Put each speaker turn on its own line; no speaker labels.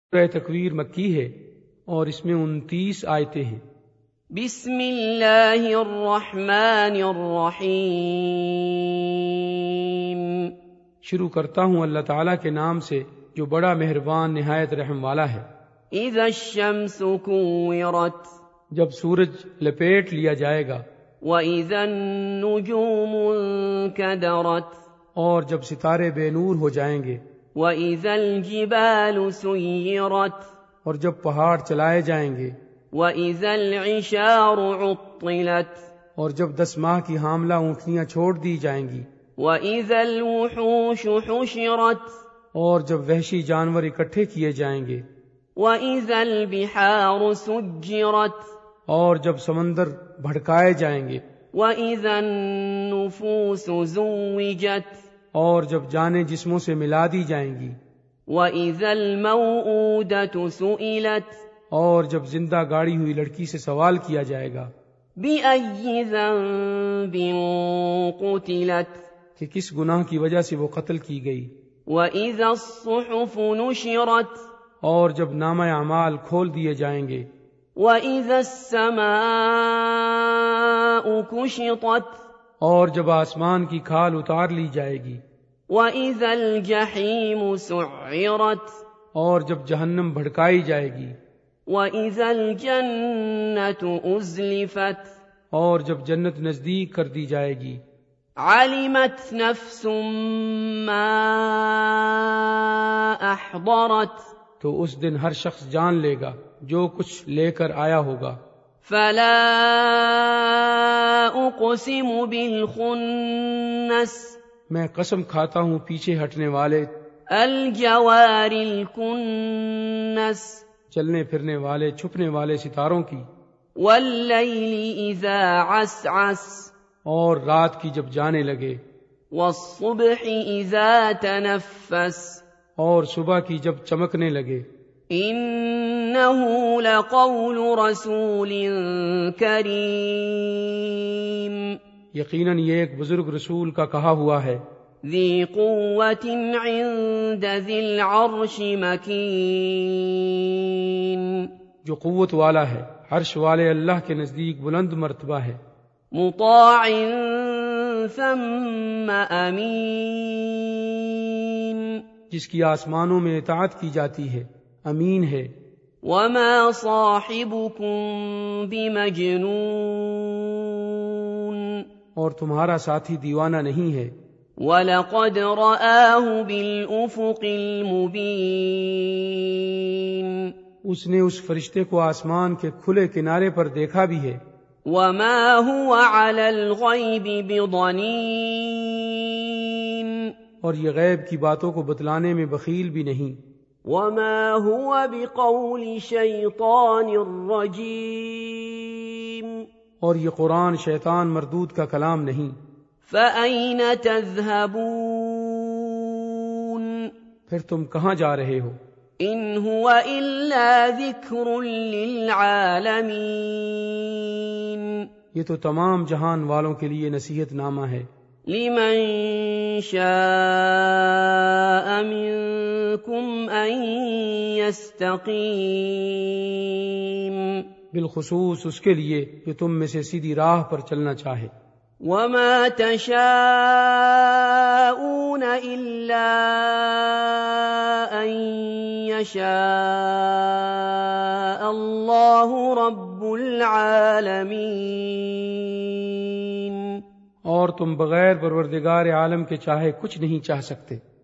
سورہ تکویر مکی ہے اور اس میں 29 آیتیں ہیں۔
بسم اللہ الرحمن الرحیم۔
شروع کرتا ہوں اللہ تعالیٰ کے نام سے جو بڑا مہربان نہایت رحم والا ہے۔
اذا الشمس کورت،
جب سورج لپیٹ لیا جائے گا۔
وَإِذَا النُّجُومُ انكَدَرَتْ،
اور جب ستارے بے نور ہو جائیں گے۔
وَإِذَا الْجِبَالُ سُيِّرَتْ،
اور جب پہاڑ چلائے جائیں گے۔
وَإِذَا الْعِشَارُ عُطِّلَتْ،
اور جب 10 ماہ کی حاملہ اونٹنیاں چھوڑ دی جائیں گی۔
وَإِذَا الْوُحُوشُ حُشِرَتْ،
اور جب وحشی جانور اکٹھے کیے جائیں گے۔
وَإِذَا الْبِحَارُ سُجِّرَتْ،
اور جب سمندر بھڑکائے جائیں گے۔
وَإِذَا النُّفُوسُ زُوِّجَتْ،
اور جب جانیں جسموں سے ملا دی جائیں گی۔
وَإِذَا الْمَوْءُودَةُ سُئِلَتْ،
اور جب زندہ گاڑی ہوئی لڑکی سے سوال کیا جائے گا
بِأَيِّ ذَنبٍ قُتِلَتْ،
کہ کس گناہ کی وجہ سے وہ قتل کی گئی۔
وَإِذَا الصُّحُفُ نُشِرَتْ،
اور جب نامہ اعمال کھول دیے جائیں گے۔
وَإِذَا السَّمَاءُ كُشِطَتْ،
اور جب آسمان کی کھال اتار لی جائے گی۔
وَإِذَا الْجَحِيمُ سُعِّرَتْ،
اور جب جہنم بھڑکائی جائے گی۔
وَإِذَا الْجَنَّةُ أُزْلِفَتْ،
اور جب جنت نزدیک کر دی جائے گی۔
عَلِمَتْ نَفْسٌ مَّا أَحْضَرَتْ،
تو اس دن ہر شخص جان لے گا جو کچھ لے کر آیا ہوگا۔
فَلَا أُقْسِمُ بِالْخُنَّسِ،
میں قسم کھاتا ہوں پیچھے ہٹنے والے،
الْجَوَارِ الْكُنَّسِ،
چلنے پھرنے والے، چھپنے والے ستاروں کی۔
وَاللَّيْلِ إِذَا عَسْعَسَ، اور
رات کی جب جانے لگے۔
وَالصُّبْحِ إِذَا تَنَفَّسَ،
اور صبح کی جب چمکنے لگے۔
إِنَّهُ لَقَوْلُ رَسُولٍ كَرِيمٍ،
یقیناً یہ ایک بزرگ رسول کا کہا ہوا ہے۔
ذِي قُوَّةٍ عِندَ ذِي الْعَرْشِ مَكِينٍ،
جو قوت والا ہے، عرش والے اللہ کے نزدیک بلند مرتبہ ہے۔
مُطَاعٍ ثَمَّ أَمِينٍ،
جس کی آسمانوں میں اطاعت کی جاتی ہے، امین ہے۔
وَمَا صَاحِبُكُم بِمَجْنُونٍ،
اور تمہارا ساتھی دیوانہ نہیں ہے۔
وَلَقَدْ رَآهُ بِالْأُفُقِ الْمُبِينِ،
اس نے اس فرشتے کو آسمان کے کھلے کنارے پر دیکھا بھی ہے۔
وَمَا هُوَ عَلَى الْغَيْبِ بِضَنِينٍ،
اور یہ غیب کی باتوں کو بتلانے میں بخیل بھی نہیں۔
وَمَا هُوَ بِقَوْلِ شَيْطَانٍ رَّجِيمٍ،
اور یہ قرآن شیطان مردود کا کلام نہیں۔
فَأَيْنَ تَذْهَبُونَ،
پھر تم کہاں جا رہے ہو؟
إِنْ هُوَ إِلَّا ذِكْرٌ لِّلْعَالَمِينَ،
یہ تو تمام جہان والوں کے لیے نصیحت نامہ ہے۔
لِمَن شَاءَ مِنكُمْ أَن يَسْتَقِيمَ،
بالخصوص اس کے لیے جو تم میں سے سیدھی راہ پر چلنا چاہے۔
وَمَا تَشَاءُونَ إِلَّا أَن يَشَاءَ اللَّهُ رَبُّ الْعَالَمِينَ،
اور تم بغیر پروردگار عالم کے چاہے کچھ نہیں چاہ سکتے۔